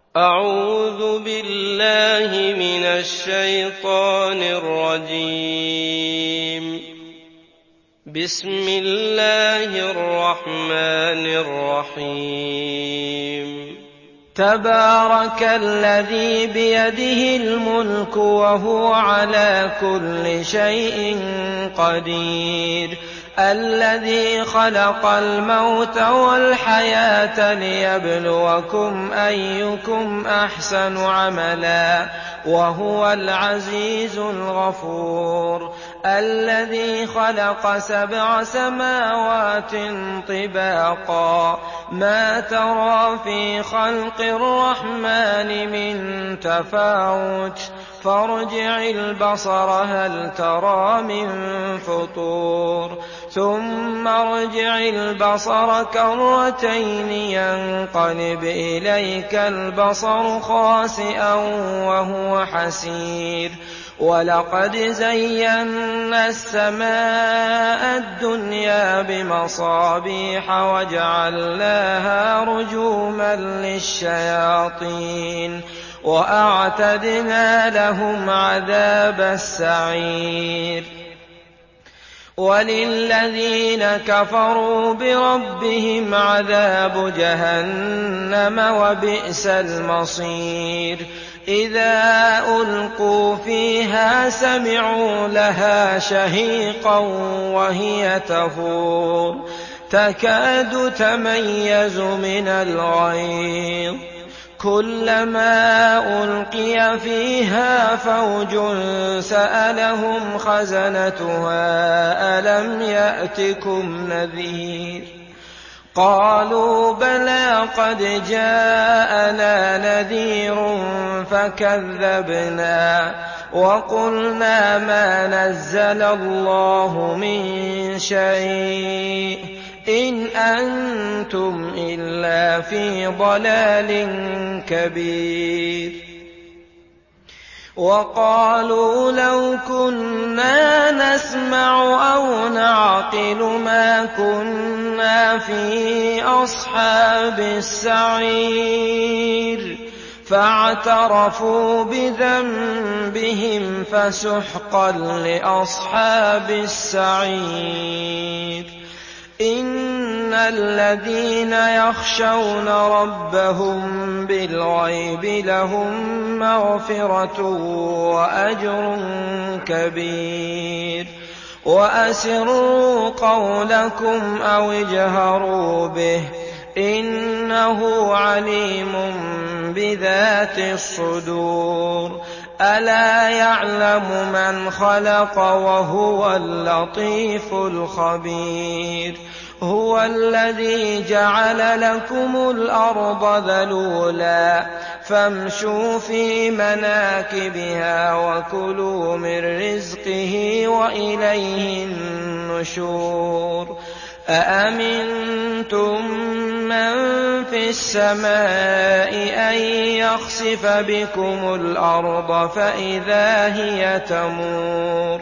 أعوذ بالله من الشيطان الرجيم. بسم الله الرحمن الرحيم. تبارك الذي بيده الملك وهو على كل شيء قدير، الذي خلق الموت والحياة ليبلوكم أيكم أحسن عملا وهو العزيز الغفور، الذي خلق 7 سماوات طباقا ما ترى في خلق الرحمن من تفاوت فارجع البصر هل ترى من فطور ثم ارجع البصر كرتين ينقلب إليك البصر خاسئا وهو حسير، ولقد زينا السماء الدنيا بمصابيح وجعلناها رجوما للشياطين وأعتدنا لهم عذاب السعير. وللذين كفروا بربهم عذاب جهنم وبئس المصير. إذا ألقوا فيها سمعوا لها شهيقا وهي تفور تكاد تميز من الغيظ، كلما ألقي فيها فوج سألهم خزنتها ألم يأتكم نذير؟ قالوا بلى قد جاءنا نذير فكذبنا وقلنا ما نزل الله من شيء إن أنتم إلا في ضلال كبير. وقالوا لو كنا نسمع أو نعقل ما كنا في أصحاب السعير، فاعترفوا بذنبهم فسحقا لأصحاب السعير. إن الذين يخشون ربهم بالغيب لهم مغفرة وأجر كبير. وأسروا قولكم أو اجهروا به إنه عليم بذات الصدور. ألا يعلم من خلق وهو اللطيف الخبير. هو الذي جعل لكم الأرض ذلولا فامشوا في مناكبها وكلوا من رزقه وإليه النشور. أأمنتم من في السماء أن يخسف بكم الأرض فإذا هي تمور،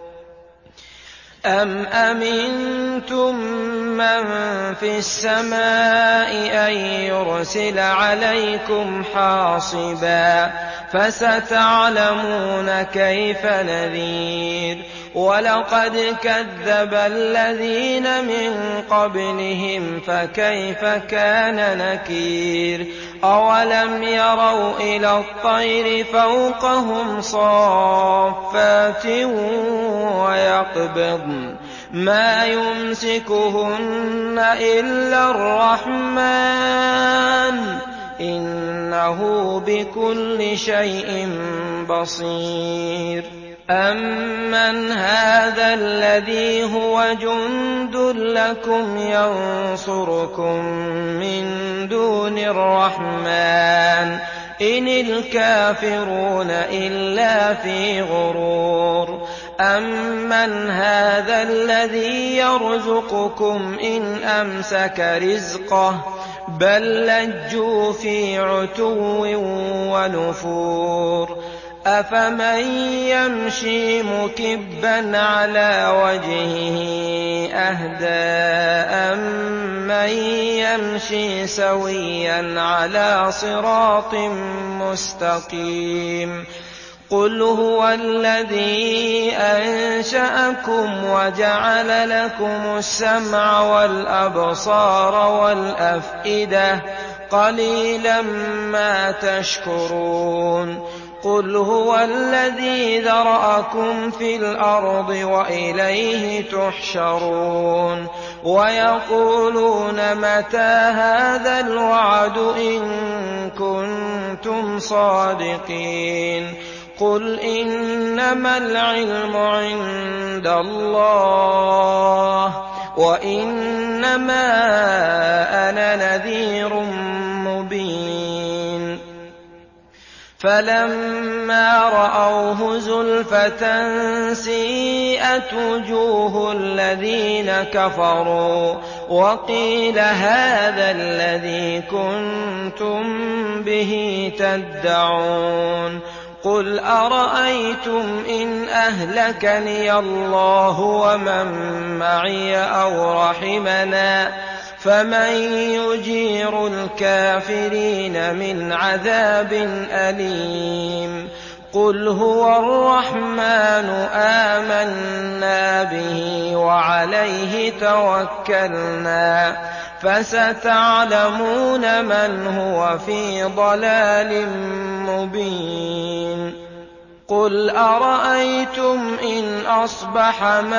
أم أمنتم من في السماء أن يرسل عليكم حاصبا فستعلمون كيف نذير. ولقد كذب الذين من قبلهم فكيف كان نكير. أولم يروا إلى الطير فوقهم صافات ويقبضن ما يمسكهن إلا الرحمن إنه بكل شيء بصير. أمن هذا الذي هو جند لكم ينصركم من دون الرحمن إن الكافرون إلا في غرور. أمن هذا الذي يرزقكم إن أمسك رزقه بل لجوا في عتو ونفور. أفمن يمشي مكبا على وجهه أهدى أمن يمشي سويا على صراط مستقيم قل هو الذي أنشأكم وجعل لكم السمع والأبصار والأفئدة قليلا ما تشكرون قل هو الذي ذرأكم في الأرض وإليه تحشرون ويقولون متى هذا الوعد إن كنتم صادقين قل إنما العلم عند الله وإنما أنا نذير مبين فلما رأوه زلفة سيئت وجوه الذين كفروا وقيل هذا الذي كنتم به تدعون قل أرأيتم إن أهلكني الله ومن معي أو رحمنا فمن يجير الكافرين من عذاب أليم قل هو الرحمن آمنا به وعليه توكلنا فستعلمون من هو في ضلال مبين قل أرأيتم إن أصبح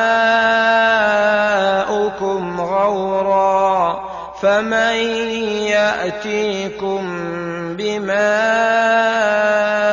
ماؤكم غورا فمن يأتيكم بماء